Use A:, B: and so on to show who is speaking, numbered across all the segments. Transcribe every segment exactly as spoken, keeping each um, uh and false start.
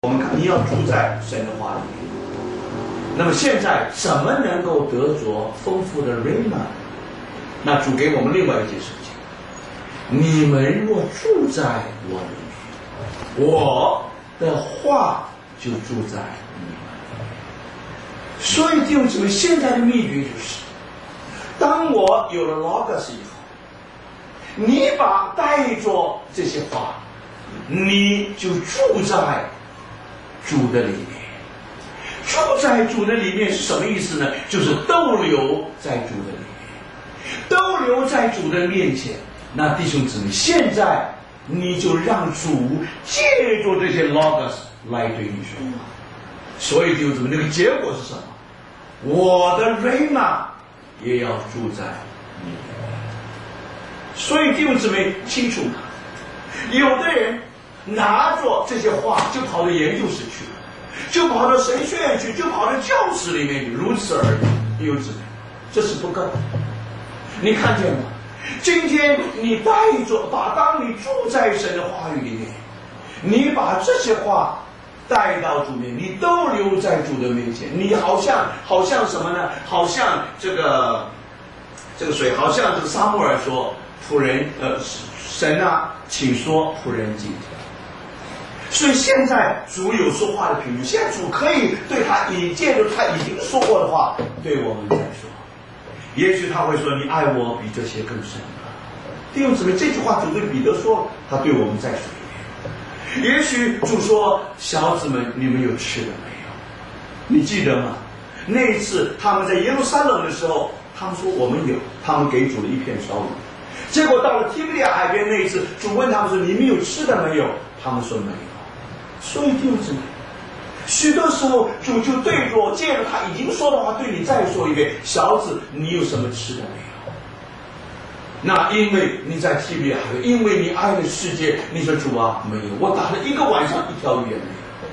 A: 我们看，你要住在神的话里面。那么现在怎么能够得着丰富的 Rhema？ 那主给我们另外一件事情：你们若住在我里面，我的话就住在你们。所以弟兄姊妹，现在的秘诀就是，当我有了 Logos 以后，你把带着这些话，你就住在主的里面。住在主的里面是什么意思呢？就是逗留在主的里面，逗留在主的面前。那弟兄姊妹，现在你就让主借助这些 Logos 来对你说话。所以弟兄姊妹，那个结果是什么？我的 Rhema 也要住在你里面。所以弟兄姊妹清楚吗？有的人拿着这些话就跑到研究室去了，就跑到神学院去，就跑到教室里面去，如此而已。弟兄姊妹，这是不够的。你看见吗？今天你带着把，当你住在神的话语里面，你把这些话带到主面，你都留在主的面前，你好像好像什么呢？好像这个这个水，好像这个撒母耳说：“仆人，呃，神啊，请说，仆人记。”所以现在主有说话的频率，现在主可以对他已借着他已经说过的话对我们再说。也许他会说：“你爱我比这些更深了。”弟兄姊妹，这句话主对彼得说，他对我们再说一遍。也许主说：“小子们，你们有吃的没有？”你记得吗？那一次他们在耶路撒冷的时候，他们说我们有，他们给主了一片烧鱼。结果到了提比利亚海边那一次，主问他们说：“你们有吃的没有？”他们说没有。所以弟兄姊妹，许多时候主就对着借着他已经说的话对你再说一遍：“小子，你有什么吃的没有？”那因为你在提比利亚海边，因为你爱的世界，你说主啊，没有，我打了一个晚上一条鱼也没有。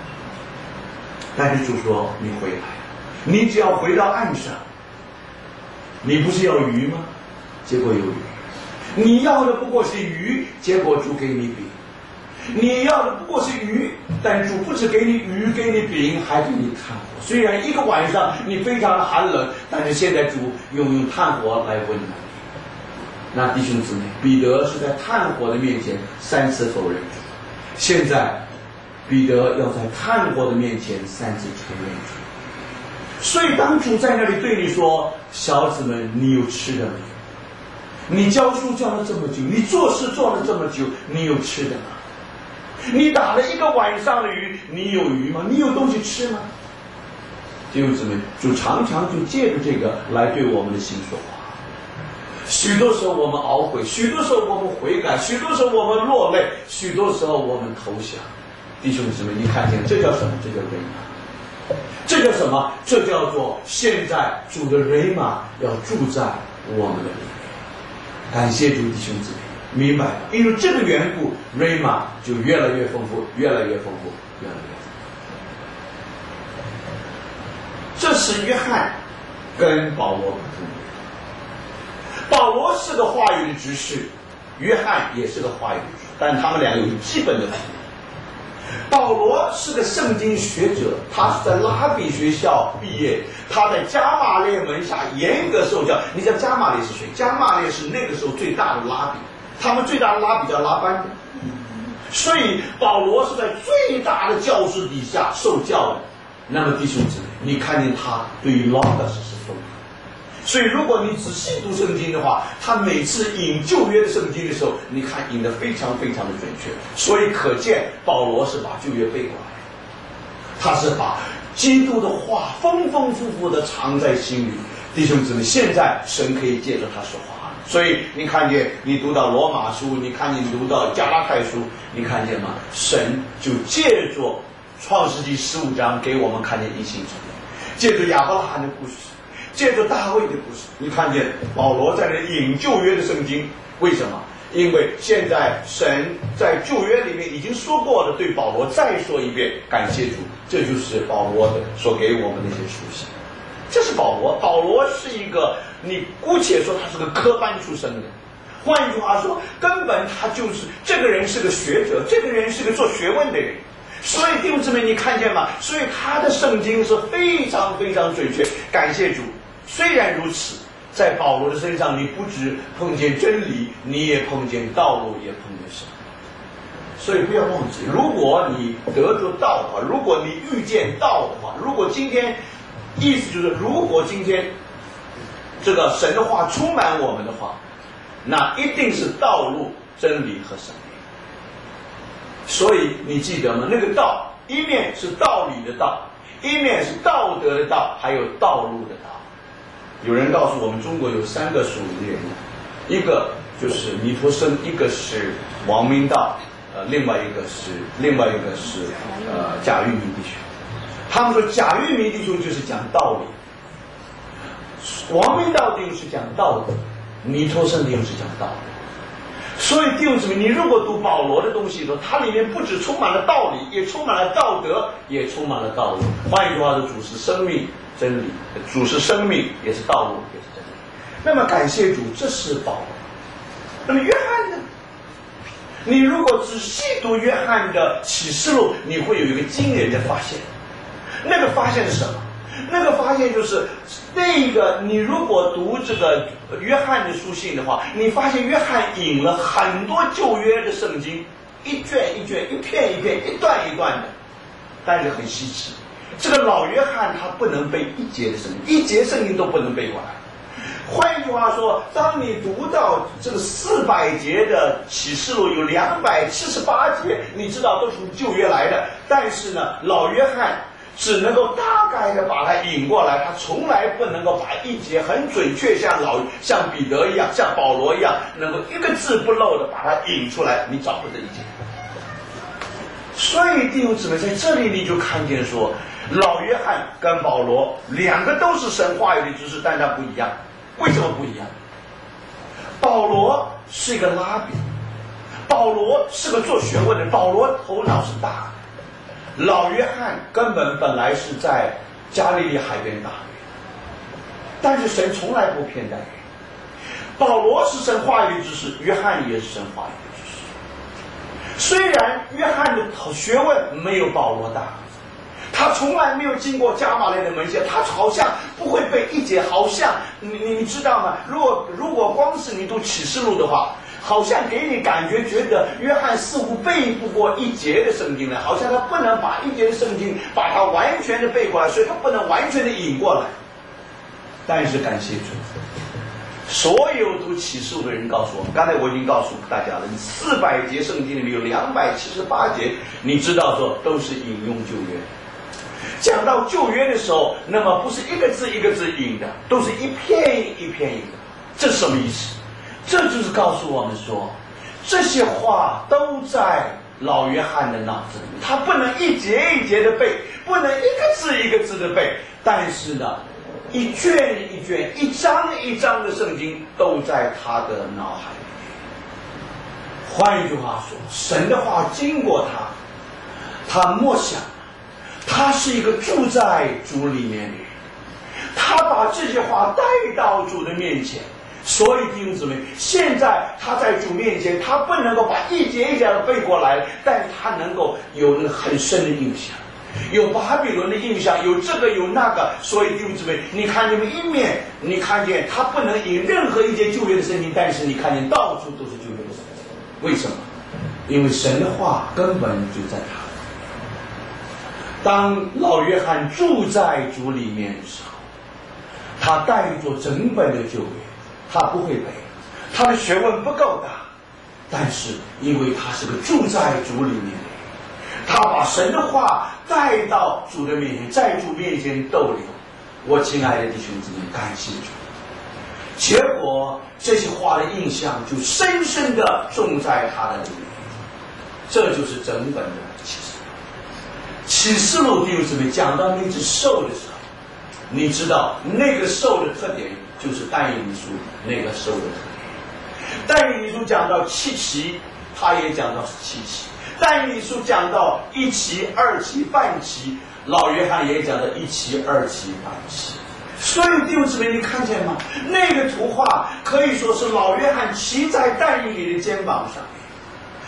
A: 但是主说：“你回来，你只要回到岸上，你不是要鱼吗？结果有鱼。你要的不过是鱼，结果主给你饼。你要的不过是鱼，但主不只给你鱼，给你饼，还给你炭火。虽然一个晚上你非常的寒冷，但是现在主用用炭火来温暖你。那弟兄姊妹，彼得是在炭火的面前三次否认主，现在彼得要在炭火的面前三次承认主。所以当主在那里对你说：“小子们，你有吃的没有？你教书教了这么久，你做事做了这么久，你有吃的吗？你打了一个晚上的鱼，你有鱼吗？你有东西吃吗？”弟兄姊妹，主常常就借着这个来对我们的心说话。许多时候我们懊悔，许多时候我们悔改，许多时候我们落泪，许多时候我们投降。弟兄姊妹，你看见这叫什么？这叫 Rhema。这叫什么？这叫做现在主的 Rhema 要住在我们的里面。感谢主，弟兄姊妹，明白了？因为这个缘故 ，Rhema 就越来越丰富，越来越丰富，越来越丰富。这是约翰跟保罗不同。保罗是个话语的执事，约翰也是个话语的执事，但他们两个有基本的不同。保罗是个圣经学者，他是在拉比学校毕业，他在加马列门下严格受教。你知道加马列是谁？加马列是那个时候最大的拉比，他们最大的拉比叫拉班。所以保罗是在最大的教师底下受教的。那么弟兄姊妹，你看见他对于 Logos 是丰富。所以如果你仔细读圣经的话，他每次引旧约的圣经的时候，你看引得非常非常的准确。所以可见保罗是把旧约背过来，他是把基督的话丰丰富富的藏在心里。弟兄姊妹，现在神可以借着他说话。所以你看见，你读到罗马书，你看见你读到加拉太书，你看见吗？神就借着创世纪十五章给我们看见一性之变，借着亚伯拉罕的故事，借着大卫的故事，你看见保罗在那引旧约的圣经。为什么？因为现在神在旧约里面已经说过的，对保罗再说一遍。感谢主，这就是保罗的所给我们那些书信。这是保罗，保罗是一个，你姑且说他是个科班出身的，换一句话说，根本他就是这个人是个学者，这个人是个做学问的人。 所以弟兄姊妹，你看见吗？所以他的圣经是非常非常准确。感谢主。虽然如此，在保罗的身上，你不只碰见真理，你也碰见道路，也碰见神。所以不要忘记，如果你得着道的话，如果你遇见道的话，如果今天，意思就是，如果今天这个神的话充满我们的话，那一定是道路、真理和生命。所以你记得吗？那个道，一面是道理的道，一面是道德的道，还有道路的道。有人告诉我们，中国有三个属灵人，一个就是弥陀生，一个是王明道，呃，另外一个是另外一个是呃贾玉明弟兄。他们说贾玉明弟兄就是讲道理，王明道弟兄是讲道德，弥陀生弟兄是讲道德。所以弟兄姊妹，你如果读保罗的东西的时候，它里面不只充满了道理，也充满了道德，也充满了道路。换一句话说，主是生命真理，主是生命，也是道路，也是真理。那么感谢主，这是保罗。那么约翰呢？你如果仔细读约翰的启示录，你会有一个惊人的发现。那个发现是什么？那个发现就是那个，你如果读这个约翰的书信的话，你发现约翰引了很多旧约的圣经，一卷一卷，一片一片，一段一段的，但是很稀奇。这个老约翰他不能背一节的圣经，一节圣经都不能背过来。换一句话说，当你读到这个四百节的启示录，有两百七十八节，你知道都是从旧约来的，但是呢，老约翰只能够大概的把它引过来，他从来不能够把一节很准确，像老像彼得一样，像保罗一样，能够一个字不漏的把它引出来，你找不得一节。所以弟兄姊妹，在这里你就看见说，老约翰跟保罗两个都是神话语的知识，但它不一样。为什么不一样？保罗是一个拉比，保罗是个做学问的，保罗头脑是大的。老约翰根本本来是在加利利海边打鱼，但是神从来不偏待人。保罗是神话语知识，约翰也是神话语知识。虽然约翰的学问没有保罗大，他从来没有经过加马列的门下，他好像不会背一节，好像你你你知道吗？如果如果光是你读启示录的话，好像给你感觉觉得约翰似乎背不过一节的圣经来，好像他不能把一节的圣经把它完全的背过来，所以他不能完全的引过来。但是感谢主，所有读启示录的人告诉我们，刚才我已经告诉大家了，你四百节圣经里面有两百七十八节，你知道说都是引用旧约。讲到旧约的时候，那么不是一个字一个字引的，都是一片一片引的。这是什么意思？这就是告诉我们说，这些话都在老约翰的脑子里面，他不能一节一节的背，不能一个字一个字的背，但是呢，一卷一卷，一章一章的圣经都在他的脑海里面。换一句话说，神的话经过他，他默想，他是一个住在主里面的人，他把这些话带到主的面前。所以弟兄姊妹，现在他在主面前，他不能够把一节一节的背过来，但是他能够有那个很深的印象，有巴比伦的印象，有这个有那个。所以弟兄姊妹，你看你们一面，你看见他不能引任何一节旧约的圣经，但是你看见到处都是旧约的圣经。为什么？因为神的话根本就在他。当老约翰住在主里面的时候，他带着整本的旧约，他不会背，他的学问不够大，但是因为他是个住在主里面的人，他把神的话带到主的面前，在主面前逗留。我亲爱的弟兄姊妹，感谢主。结果这些话的印象就深深的种在他的里面，这就是整本的启示录。启示录弟兄姊妹讲到那只兽的时候，你知道那个兽的特点就是但以理书那个兽的特点。但以理书讲到七旗，他也讲到七旗。但以理书讲到一旗、二旗、半旗，老约翰也讲到一旗、二旗、半旗。所以弟兄姊妹，你看见吗？那个图画可以说是老约翰骑在但以理的肩膀上面，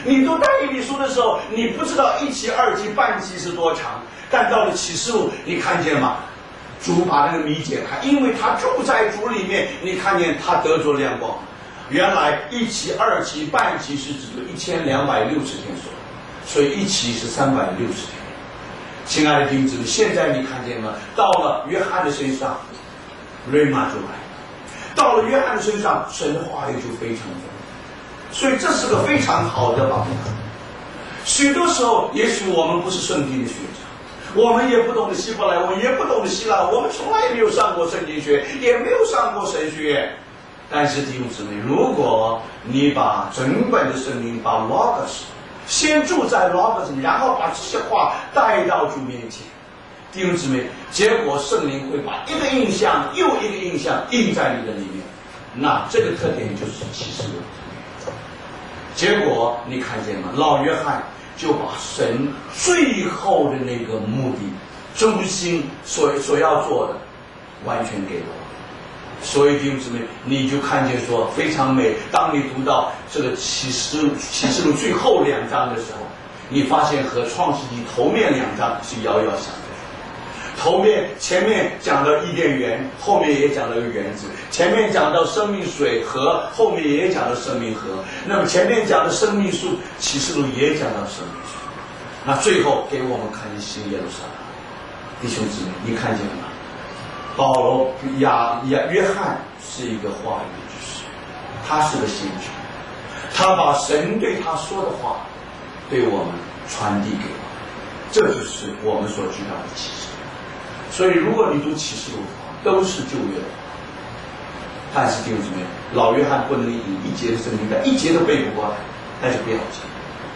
A: 你读但以理书的时候，你不知道一集、二集、半集是多长，但到了启示录，你看见吗？主把那个谜解开，因为他住在主里面，你看见他得着亮光。原来一期、二期、半期是指一千两百六十天说，所以一期是三百六十天。亲爱的弟兄姊妹，现在你看见吗？到了约翰的身上，瑞玛就来了；到了约翰的身上，神的话语就非常丰富。所以这是个非常好的榜样。许多时候，也许我们不是圣经的学者，我们也不懂得希伯来文，也不懂得希腊，我们从来也没有上过圣经学，也没有上过神学院。但是弟兄姊妹，如果你把整本的圣经，把 Logos 先住在 Logos， 然后把这些话带到主面前，弟兄姊妹，结果圣灵会把一个印象又一个印象印在你的里面，那这个特点就是启示录。结果你看见吗？老约翰就把神最后的那个目的、中心所所要做的，完全给了我。所以弟兄姊妹，你就看见说非常美。当你读到这个启示启示录最后两章的时候，你发现和创世纪头面两章是遥遥相对。头面前面讲到伊甸园，后面也讲到一个园子；前面讲到生命水河，后面也讲到生命河。那么前面讲的生命树，启示录也讲到生命树。那最后给我们看见新耶路撒冷。弟兄姊妹，你看见了吗？保罗亚亚约翰是一个话语之士，他是个先知，他把神对他说的话对我们传递给我们，这就是我们所知道的启示。所以如果你读启示录的话，都是旧约的话，但是弟兄姊妹，老约翰不能以一节的圣经带一节都背不过来，但是不要紧，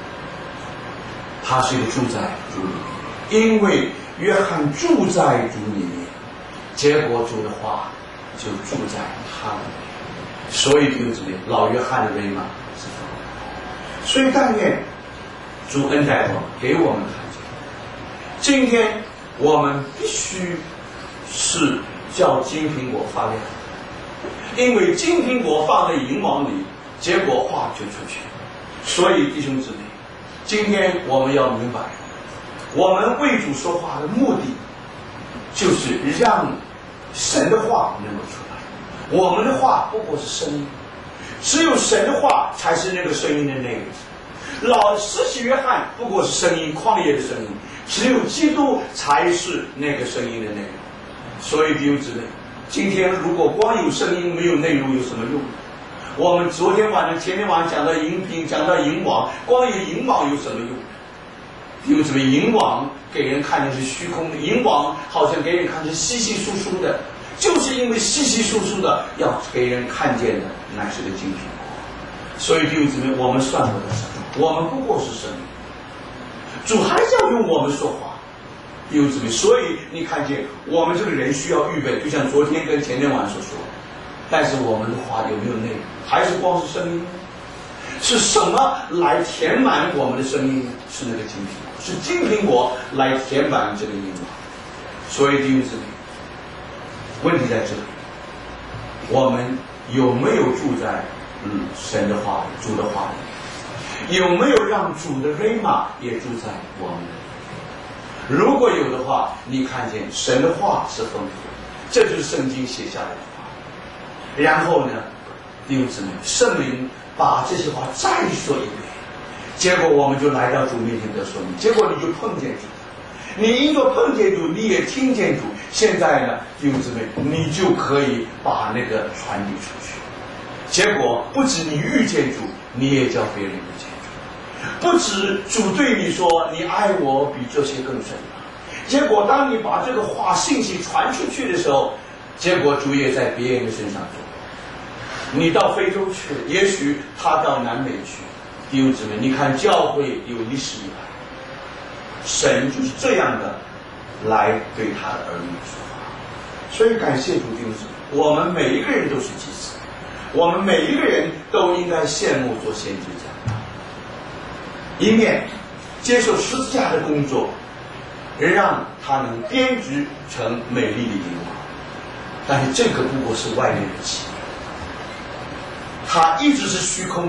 A: 他是一个住在主里面，因为约翰住在主里面，结果主的话就住在他里面。所以弟兄姊妹，老约翰的瑞玛是丰富。所以但愿主恩待我们，给我们看见，今天我们必须是叫金苹果发亮，因为金苹果放在银网里，结果话就出去。所以弟兄姊妹，今天我们要明白，我们为主说话的目的就是让神的话能够出来。我们的话不过是声音，只有神的话才是那个声音的内容。老施洗约翰不过是声音，旷野的声音，只有基督才是那个声音的内容。所以弟兄姊妹，今天如果光有声音没有内容有什么用？我们昨天晚上前天晚上讲到银屏，讲到银网，光有银网有什么用？弟兄姊妹，银网给人看的是虚空的，银网好像给人看是稀稀疏疏的，就是因为稀稀疏疏的，要给人看见的乃是个金苹果。所以弟兄姊妹，我们算不得什么，我们不过是生命，主还是要用我们说话。弟兄姊妹，所以你看见我们这个人需要预备，就像昨天跟前天晚上所说，但是我们的话有没有内容？还是光是声音？是什么来填满我们的声音？是那个金苹果，是金苹果来填满这个银网。所以弟兄姊妹，问题在这里，我们有没有住在嗯神的话里，主的话里？有没有让主的瑞玛也住在我们的里面？如果有的话，你看见神的话是丰富的，这就是圣经写下来的话。然后呢，弟兄姊妹，圣灵把这些话再说一遍，结果我们就来到主面前得说明，结果你就碰见主，你因着碰见主，你也听见主。现在呢，弟兄姊妹，你就可以把那个传递出去。结果不止你遇见主，你也叫别人遇见主。不止主对你说你爱我比这些更深了，结果当你把这个话信息传出去的时候，结果主也在别人的身上做。你到非洲去，也许他到南美去，弟兄姊妹，你看教会有历史以来，神就是这样的来对他的儿女说话。所以感谢主，弟兄姊妹，我们每一个人都是祭司，我们每一个人都应该羡慕做先知家，一面接受十字架的工作，让他能编织成美丽的银网。但是这个不过是外面的器皿，它一直是虚空的，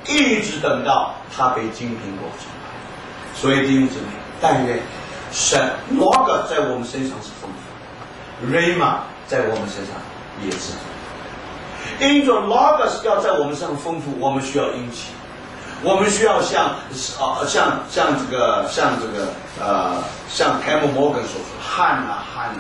A: 一直等到他被金苹果出来。所以弟兄姊妹，但愿神 log 在我们身上是丰富 ，rama 在我们身上也是。因着 logos 要在我们身上丰富，我们需要殷勤，我们需要像啊像像这个像这个呃像 Campbell Morgan 所说，汗啊汗